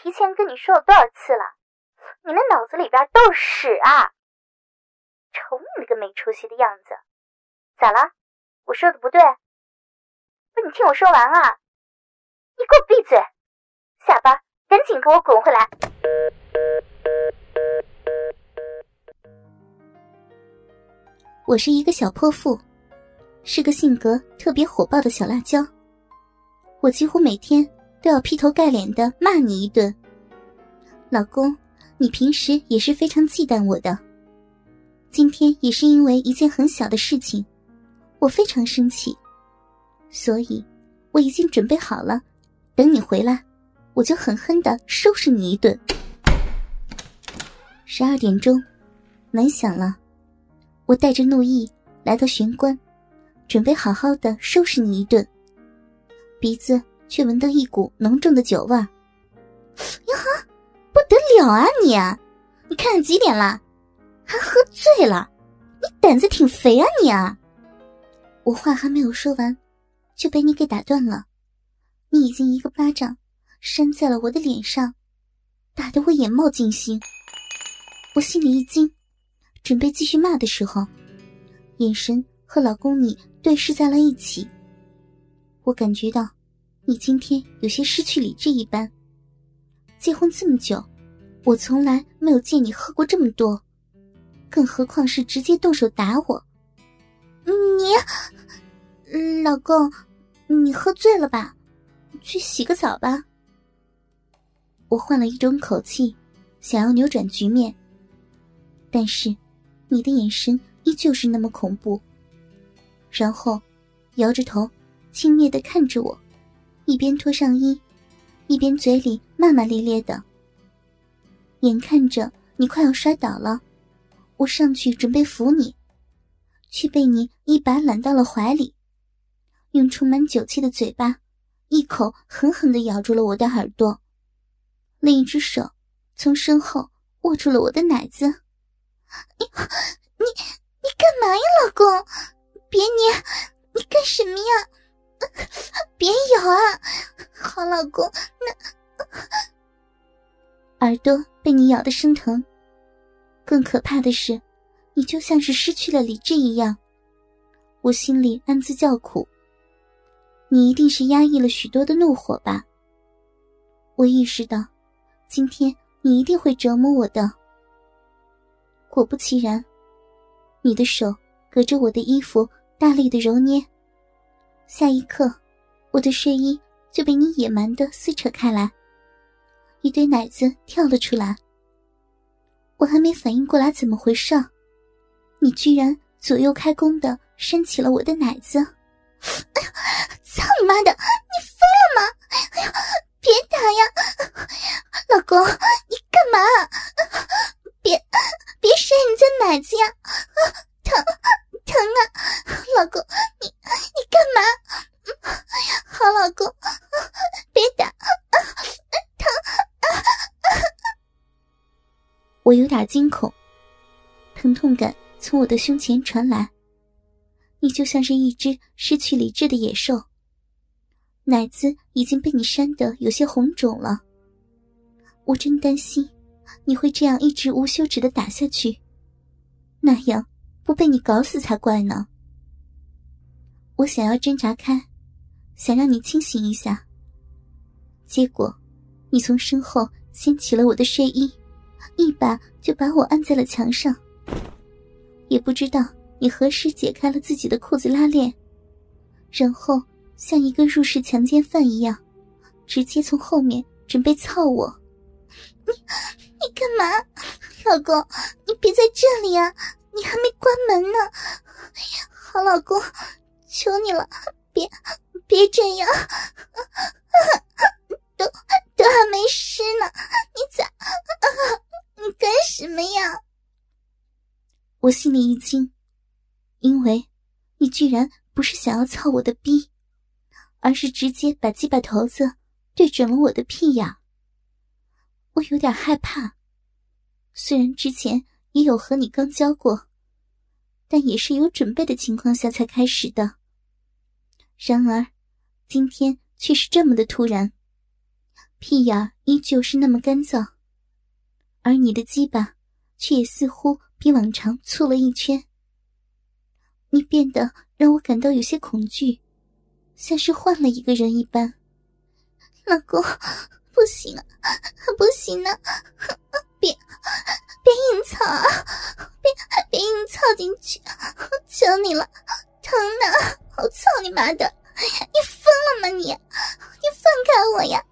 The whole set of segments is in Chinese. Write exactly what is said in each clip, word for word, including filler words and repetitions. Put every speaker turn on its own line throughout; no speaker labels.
提前跟你说了多少次了，你们脑子里边都是屎啊！瞅你那个没出息的样子，咋了？我说的不对？不，你听我说完啊！你给我闭嘴！下班赶紧给我滚回来！
我是一个小泼妇，是个性格特别火爆的小辣椒。我几乎每天都要劈头盖脸的骂你一顿。老公，你平时也是非常忌惮我的，今天也是因为一件很小的事情，我非常生气，所以我已经准备好了，等你回来，我就狠狠地收拾你一顿。十二点钟，门响了，我带着怒意来到玄关，准备好好的收拾你一顿，鼻子却闻到一股浓重的酒味儿。呀哈，不得了啊你啊！你看几点了？还喝醉了？你胆子挺肥啊你啊！我话还没有说完，就被你给打断了。你已经一个巴掌扇在了我的脸上，打得我眼冒金星。我心里一惊，准备继续骂的时候，眼神和老公你对视在了一起。我感觉到你今天有些失去理智一般。结婚这么久，我从来没有见你喝过这么多，更何况是直接动手打我。你，老公，你喝醉了吧？去洗个澡吧。我换了一种口气，想要扭转局面，但是你的眼神依旧是那么恐怖，然后摇着头轻蔑地看着我，一边脱上衣，一边嘴里骂骂咧咧的。眼看着你快要摔倒了，我上去准备扶你，却被你一把揽到了怀里，用充满酒气的嘴巴一口狠狠地咬住了我的耳朵，另一只手从身后握住了我的奶子。你你你干嘛呀老公？别捏，你干什么呀？别咬啊，好老公，那耳朵被你咬得生疼。更可怕的是，你就像是失去了理智一样。我心里暗自叫苦，你一定是压抑了许多的怒火吧。我意识到今天你一定会折磨我的。果不其然，你的手隔着我的衣服大力的揉捏，下一刻我的睡衣就被你野蛮地撕扯开来，一堆奶子跳了出来。我还没反应过来怎么回事，你居然左右开弓地扇起了我的奶子。哎呀，操你妈的，你疯了吗？哎呀，别打呀，老公，你干嘛？别别扇人家奶子呀，疼疼啊，老公，你你干嘛？好老公，别打，疼。我有点惊恐，疼痛感从我的胸前传来。你就像是一只失去理智的野兽，奶子已经被你扇得有些红肿了。我真担心你会这样一直无休止地打下去，那样不被你搞死才怪呢。我想要挣扎开，想让你清醒一下，结果你从身后掀起了我的睡衣，一把就把我按在了墙上。也不知道你何时解开了自己的裤子拉链，然后像一个入室强奸犯一样，直接从后面准备操我。你你干嘛？老公，你别在这里啊，你还没关门呢。好老公，求你了，别别这样，都都还没湿呢，你咋你干什么呀？我心里一惊，因为你居然不是想要操我的逼，而是直接把鸡巴头子对准了我的屁眼。我有点害怕，虽然之前也有和你刚交过，但也是有准备的情况下才开始的。然而今天却是这么的突然， 屁眼依旧是那么干燥，而你的鸡巴却也似乎比往常粗了一圈。你变得让我感到有些恐惧，像是换了一个人一般。
老公，不行啊，不行啊，别别硬操啊，别别硬操进去，求你了，疼的，我操你妈的，你疯了吗你？你放开我呀！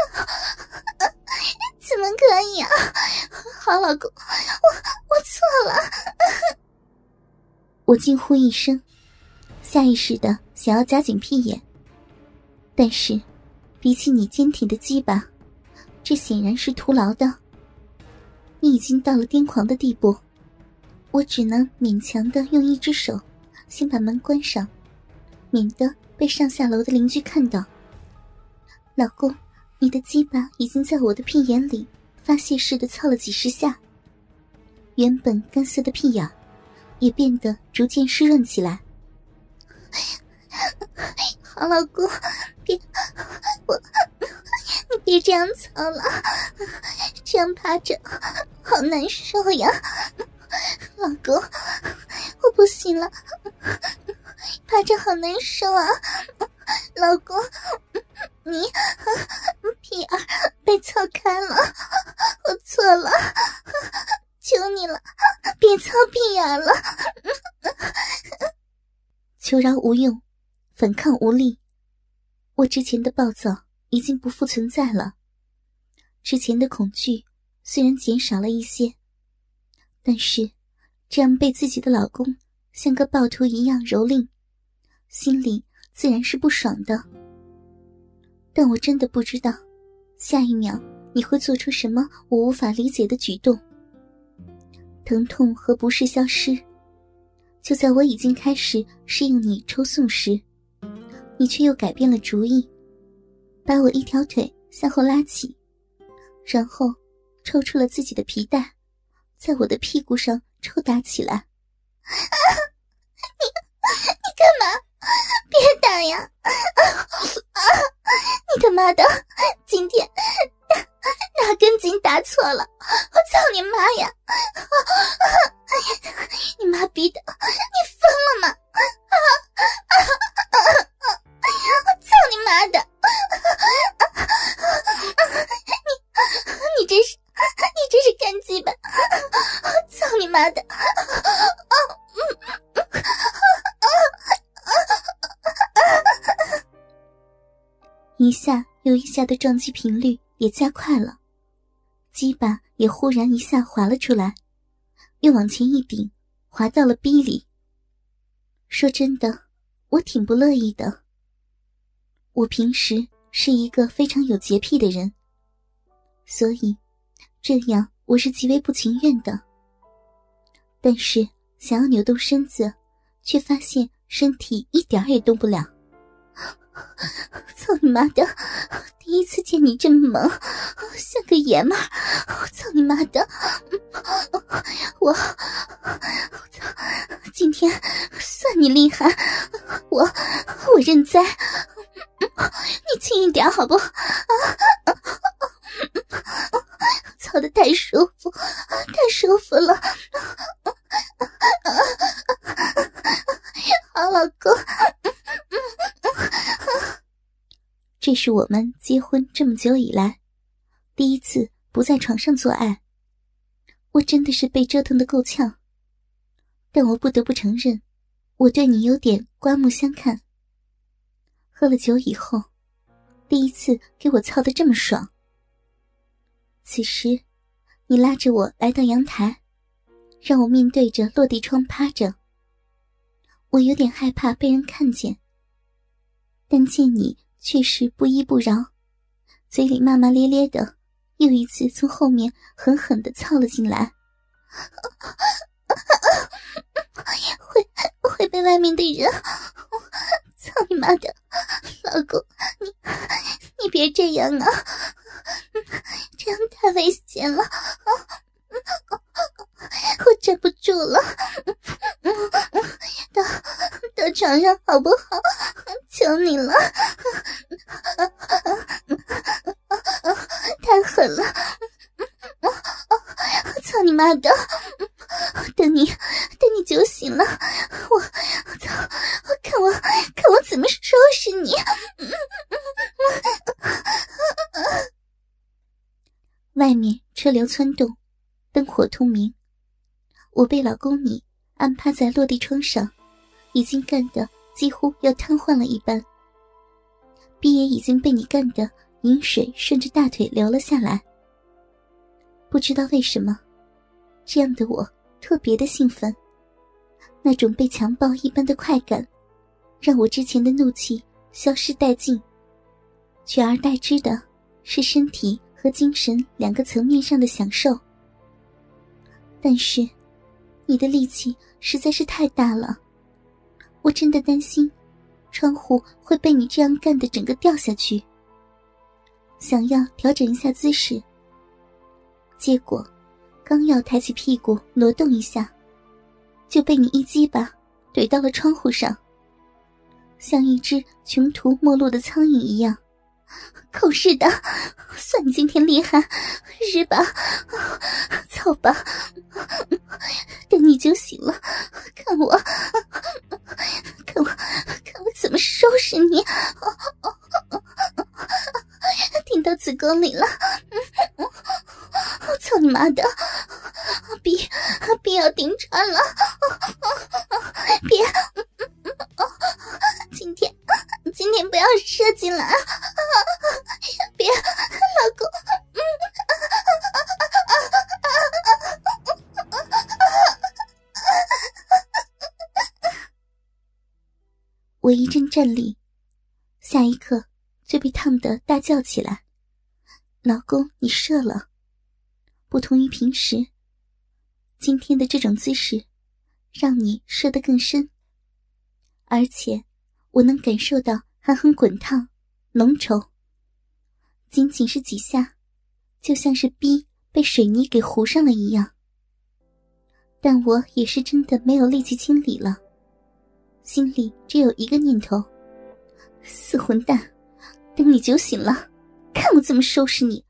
怎么可以啊？好老公，我我错了。
我惊呼一声，下意识的想要夹紧屁眼，但是比起你坚挺的鸡巴，这显然是徒劳的。你已经到了癫狂的地步，我只能勉强的用一只手先把门关上，免得被上下楼的邻居看到。老公，你的鸡巴已经在我的屁眼里发泄似的操了几十下，原本干涩的屁眼也变得逐渐湿润起来。
好老公，别我你别这样操了，这样趴着好难受呀。老公，我不行了，趴着好难受啊。老公，你屁眼被操开了，我错了，求你了，别操屁眼了。
求饶无用，反抗无力，我之前的暴躁已经不复存在了。之前的恐惧虽然减少了一些，但是这样被自己的老公像个暴徒一样蹂躏，心里自然是不爽的。但我真的不知道下一秒你会做出什么我无法理解的举动。疼痛和不适消失，就在我已经开始适应你抽送时，你却又改变了主意，把我一条腿向后拉起，然后抽出了自己的皮带，在我的屁股上抽打起来。
啊，你你干嘛？别打呀！啊，你他妈的，今天哪根筋打错了？我操你妈呀！你妈逼的，你疯了吗？啊啊啊啊！我操你妈的！你你这是你这是干鸡巴！我操你妈的！
一下又一下的撞击频率也加快了，鸡巴也忽然一下滑了出来，又往前一顶，滑到了逼里。说真的，我挺不乐意的。我平时是一个非常有洁癖的人，所以这样我是极为不情愿的。但是想要扭动身子，却发现身体一点也动不了。
操你妈的！第一次见你这么猛，像个爷们儿！我操你妈的！我，我操！今天算你厉害，我我认栽。你轻一点好不好？操得太舒服，太舒服了！好老公。
这是我们结婚这么久以来第一次不在床上做爱，我真的是被折腾得够呛。但我不得不承认，我对你有点刮目相看。喝了酒以后，第一次给我操得这么爽。此时你拉着我来到阳台，让我面对着落地窗趴着。我有点害怕被人看见，但见你却是不依不饶，嘴里骂骂咧咧的，又一次从后面狠狠地操了进来。
会会被外面的人，操你妈的，老公，你你别这样啊，这样太危险了，我站不住了，到到床上好不好？求你了。
太狠了！操你妈的！等你等你酒醒了，我我操！看我看我怎么收拾你！外面车流窜动，灯火通明，我被老公你安趴在落地窗上，已经干得几乎要瘫痪了一般，逼也已经被你干得饮水顺着大腿流了下来。不知道为什么，这样的我特别的兴奋，那种被强暴一般的快感让我之前的怒气消失殆尽，取而代之的是身体和精神两个层面上的享受。但是你的力气实在是太大了，我真的担心窗户会被你这样干得整个掉下去。想要调整一下姿势，结果刚要抬起屁股挪动一下，就被你一击把怼到了窗户上，像一只穷途末路的苍蝇一样。口是的，算你今天厉害，日吧，操吧，等你酒醒了，看我看我看我怎么收拾你！顶到子宫里了，我操你妈的，逼逼要顶穿了，别，今天今天不要射进来，别，老公。我一阵战栗，下一刻就被烫得大叫起来：老公，你射了！不同于平时，今天的这种姿势让你射得更深，而且我能感受到还很滚烫浓稠，仅仅是几下就像是逼被水泥给糊上了一样。但我也是真的没有力气清理了，心里只有一个念头：死混蛋，等你酒醒了，看我怎么收拾你！